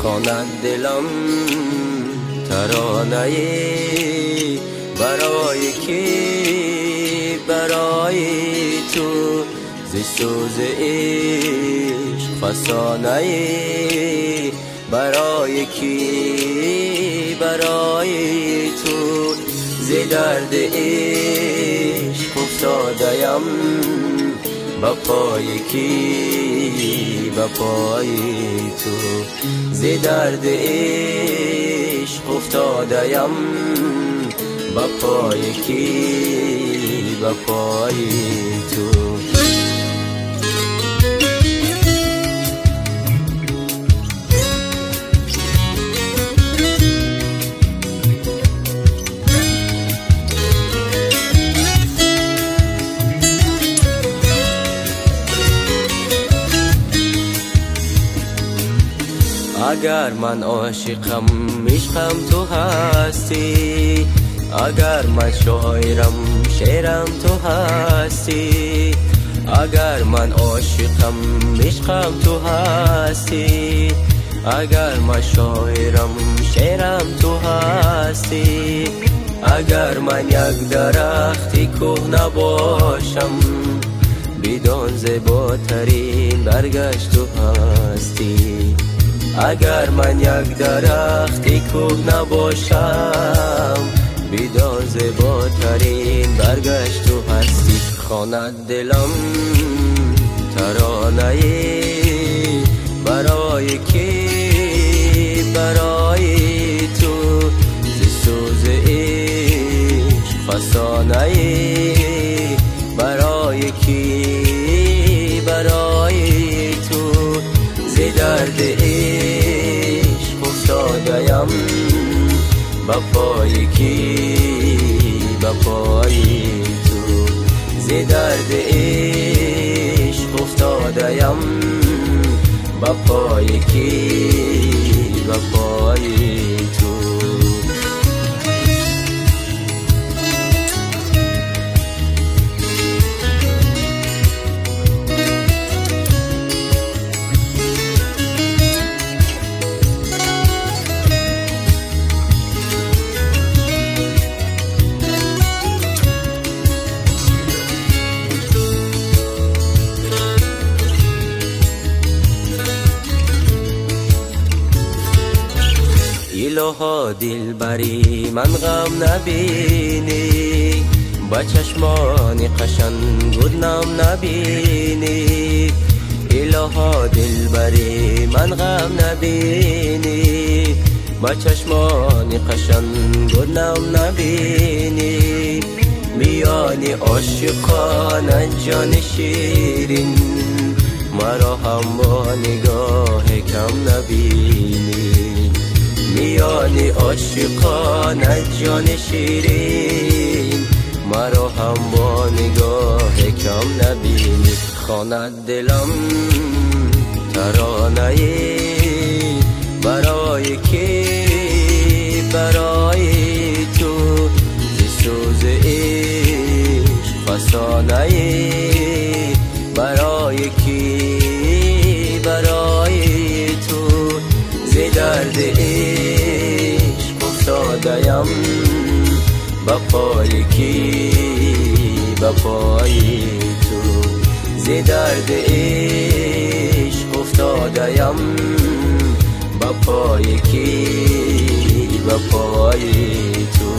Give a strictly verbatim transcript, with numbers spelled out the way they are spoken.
خواند دلم ترانه برای کی؟ برای تو. ز سوز عشق فسانه برای کی؟ برای تو. ز درد عشق افتاده‌ام با پای کی؟ با پای تو. ز درد عشق افتاده‌ام با پای کی؟ با پای تو. اگر من عاشقم عشقم تو هستی، اگر من شاعرم شعرم تو هستی. اگر من عاشقم عشقم تو هستی، اگر من شاعرم شعرم تو هستی. اگر من یک درختی کهنه باشم، بدان زیباترین برگشت تو هستی. اگر من یک درختی کهنه باشم، بدان زیباترین برگشت تو هستی. خواند دلم ترانه برای کی؟ برای تو. ز سوز عشق فسانه برای کی؟ برای تو. ز درد عشق افتاده‌ام با پای کی؟ با پای تو. ز درد عشق افتاده‌ام با پای کی؟ با پای تو. الها دلبری من غم نبینی، با چشمان قشنگ گدنم نبینی. الها دلبری من غم نبینی، با چشمان قشنگ گدنم نبینی. میانی عاشقان جان شیرین، مرا هم با نگاه کم نبینی. میانی عاشقان جان شیرین، مرا هم با نگاه کم نبینی. خواند دلم ترانه برای کی؟ برای تو. ز سوز عشق فسانه برای کی؟ برای تو. ز درد عشق افتاده‌ام با پای کی؟ با پای تو. ز درد عشق افتاده‌ام با پای کی؟ با پای تو.